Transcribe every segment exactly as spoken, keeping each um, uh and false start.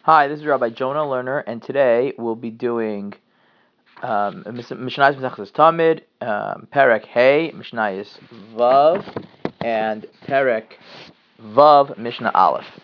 Hi, this is Rabbi Jonah Lerner, and today we'll be doing um, Mishnayos Mesechus Tamid, um, Perek Hey, Mishnayos Vav, and Perek Vav, Mishnah Aleph.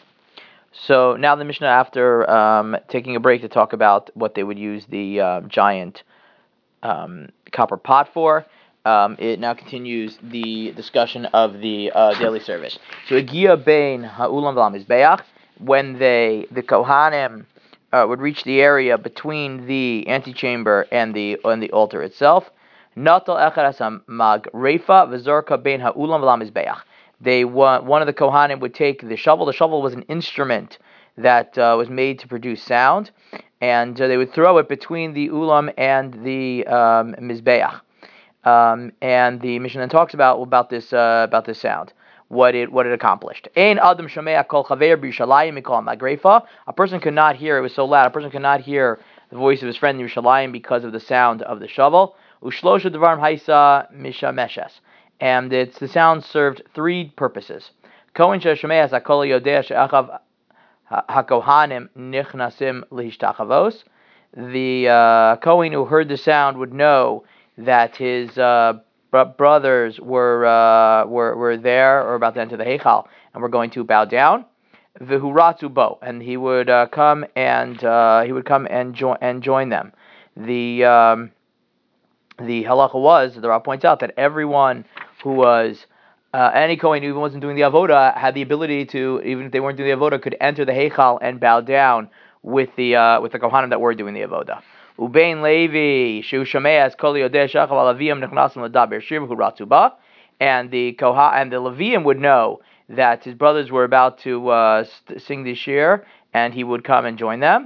So now the Mishnah, after um, taking a break to talk about what they would use the uh, giant um, copper pot for, um, it now continues the discussion of the uh, daily service. So Egia Bein Ha'ulam V'Lam Mizbeach, when they, the Kohanim, uh, would reach the area between the antechamber and the and the altar itself, Natal Echad Asam Mag Reifa V'Zorka Bein Ha'ulam V'Lam Mizbeach. They one one of the Kohanim would take the shovel. The shovel was an instrument that uh, was made to produce sound, and uh, they would throw it between the ulam and the um, mizbeach. Um, and the Mishnah then talks about about this uh, about this sound, what it what it accomplished. Ein adam shomea kol chaver b'Yerushalayim mikol magrefa. A person could not hear; it was so loud. A person could not hear the voice of his friend in Yerushalayim because of the sound of the shovel. Ushlosha devarim haisa mishameshes, and it's the sound served three purposes. Kohen sheshomeas hakol yodea she'achav hakohanim nichnasim lihishtachavos. The uh, Kohen who heard the sound would know that his uh, br- brothers were uh, were were there or about to enter the Heichal and were going to bow down. V'huratu bo, and he would uh, come and uh, he would come and join and join them. The um, the halacha was, the Rav points out, that everyone who was uh, any Kohen who even wasn't doing the avoda had the ability to, even if they weren't doing the avoda, could enter the Heichal and bow down with the uh, with the Kohanim that were doing the avoda. Ubein Levi, Shu Shameas Kol Yodeh Shachav Alaviyam Nechnasim Ladaber Shir V'Huratu Ba, and the Koha and the Levium would know that his brothers were about to uh, st- sing the shir, and he would come and join them.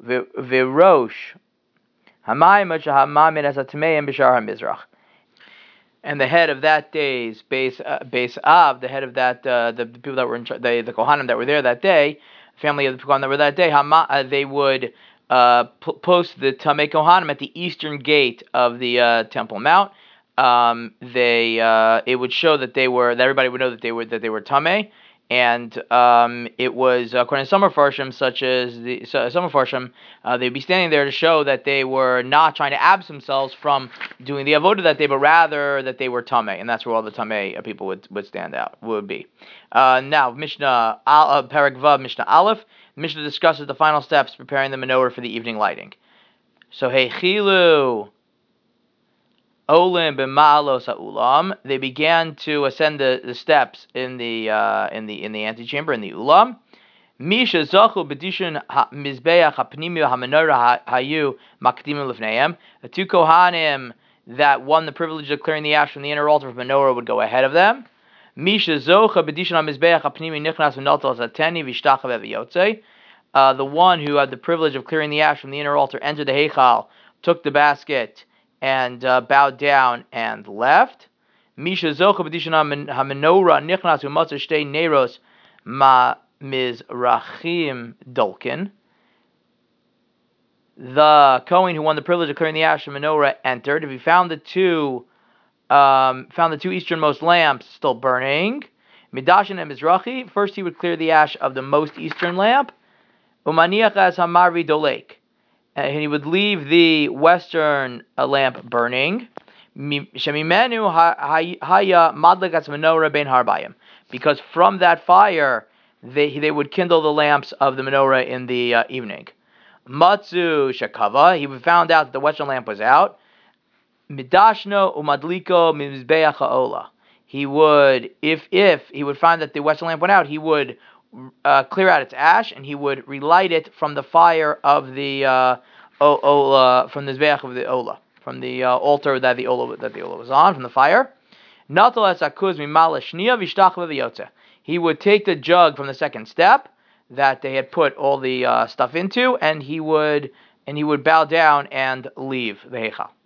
V'Rosh Hamayim Hamayim Asatmeim B'Shar HaMizrach. And the head of that day's base uh, base of the head of that uh, the, the people that were in the the Kohanim that were there that day, family of the Kohanim that were that day, Hama, uh, they would uh, p- post the Tamei Kohanim at the eastern gate of the uh, Temple Mount. Um, they uh, it would show that they were that everybody would know that they were that they were Tamei. And um, it was, according to some Farshim, such as the so, some Farshim, uh, they'd be standing there to show that they were not trying to abs themselves from doing the avodah that day, but rather that they were tamei, and that's where all the tamei people would, would stand out, would be. Uh, now, Mishnah uh, Perek Vav, Mishnah Aleph. Mishnah discusses the final steps preparing the menorah for the evening lighting. So, hey chilu. Olim b'ma'alos ha'ulam. They began to ascend the, the steps in the uh, in the in the antechamber in the ulam. Misha zachu b'dishon mizbeach ha'pnimi ha'menorah hayu makdimu lifneim. The two kohanim that won the privilege of clearing the ash from the inner altar of menorah would go ahead of them. Misha zocha b'dishon ha'mizbeach ha'pnimi nichnas v'notal zateni v'ishtachav v'yotzei. Uh, the one who had the privilege of clearing the ash from the inner altar entered the heichal, took the basket, and uh, bowed down and left. Misha zocha b'dishon hamenorah nichnas u'matzah shtei neiros ma mizrachim dolkin. The Kohen who won the privilege of clearing the ash from menorah entered. If he found the two, um, found the two easternmost lamps still burning, midashin and mizrachi. First, he would clear the ash of the most eastern lamp. Umaniach as hamarvi dolek. And he would leave the western uh, lamp burning. Shemimenu haya madlakas menorah ben harbayim, because from that fire they they would kindle the lamps of the menorah in the uh, evening. Matzu shakava, he found out that the western lamp was out. Midashno umadliko mizbeach haola. He would, if if he would find that the western lamp went out, he would Uh, clear out its ash, and he would relight it from the fire of the uh, ola, from the zbeach of the ola, from the uh, altar that the ola that the ola was on, from the fire. He would take the jug from the second step that they had put all the uh, stuff into, and he would and he would bow down and leave the heichal.